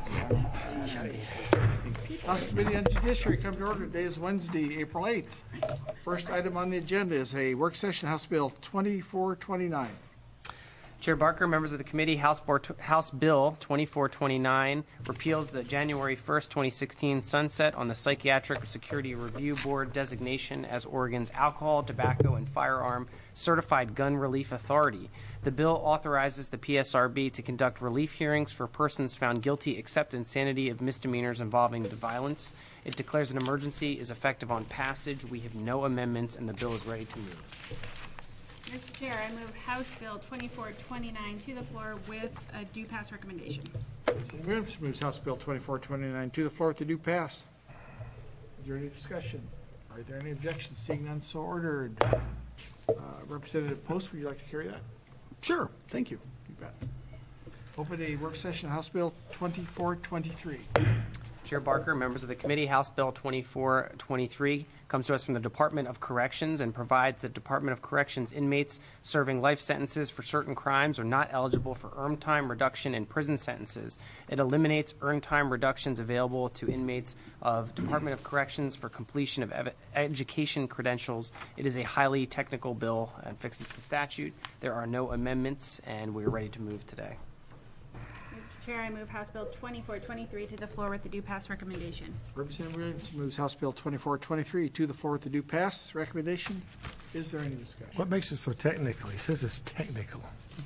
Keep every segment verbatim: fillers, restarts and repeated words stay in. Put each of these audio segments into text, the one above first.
House Committee on Judiciary come to order. Today is Wednesday, April eighth. First item on the agenda is a work session, House Bill twenty-four twenty-nine. Chair Barker, members of the committee, House, Board, House Bill twenty-four twenty-nine repeals the January first, twenty sixteen sunset on the Psychiatric Security Review Board designation as Oregon's alcohol, tobacco, and firearm certified gun relief authority. The bill authorizes the P S R B to conduct relief hearings for persons found guilty except insanity of misdemeanors involving violence. It declares an emergency, is effective on passage. We have no amendments, and the bill is ready to move. Mister Chair, I move House Bill twenty-four twenty-nine to the floor with a due pass recommendation. Moves, moves House Bill twenty-four twenty-nine to the floor with the due pass. Is there any discussion? Are there any objections? Seeing none, so ordered. Uh, Representative Post, would you like to carry that? Sure, thank you. You bet. Open a work session, House Bill twenty-four twenty-three. Chair Barker, members of the committee, House Bill twenty-four twenty-three comes to us from the Department of Corrections and provides that Department of Corrections inmates serving life sentences for certain crimes are not eligible for earned time reduction in prison sentences. It eliminates earned time reductions available to inmates of Department of Corrections for completion of ev- education credentials. It is a highly technical bill and fixes the statute. There are no amendments, and we're ready to move today. Chair, I move House Bill twenty-four twenty-three to the floor with the due pass recommendation. Representative Williams moves House Bill twenty-four twenty-three to the floor with the due pass recommendation. Is there any discussion? What makes it so technical? He says it's technical.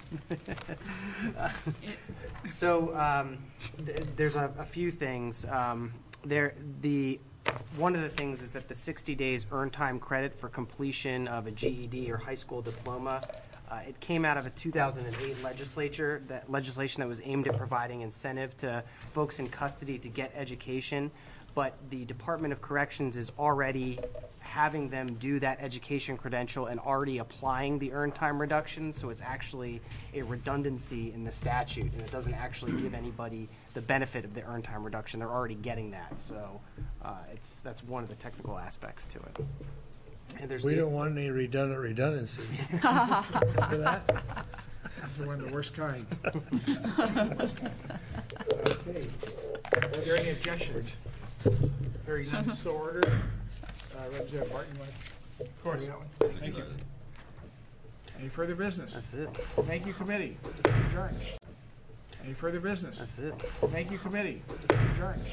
So um, th- there's a, a few things. Um, there, the one of the things is that the sixty days earned time credit for completion of a G E D or high school diploma. Uh, it came out of a two thousand eight legislature, that legislation that was aimed at providing incentive to folks in custody to get education, but the Department of Corrections is already having them do that education credential and already applying the earned time reduction, so it's actually a redundancy in the statute, and it doesn't actually give anybody the benefit of the earned time reduction. They're already getting that, so uh, it's that's one of the technical aspects to it. And there's We the, don't want any redundant redundancy. Remember that? These are one of the worst kind. Okay. Are there any objections? Hearing none, so ordered. Uh, Representative Martin, you want to Of course. carry that one? Thank you. Any further business? That's it. Thank you, committee. Adjourned. Any further business? That's it. Thank you, committee. Adjourned.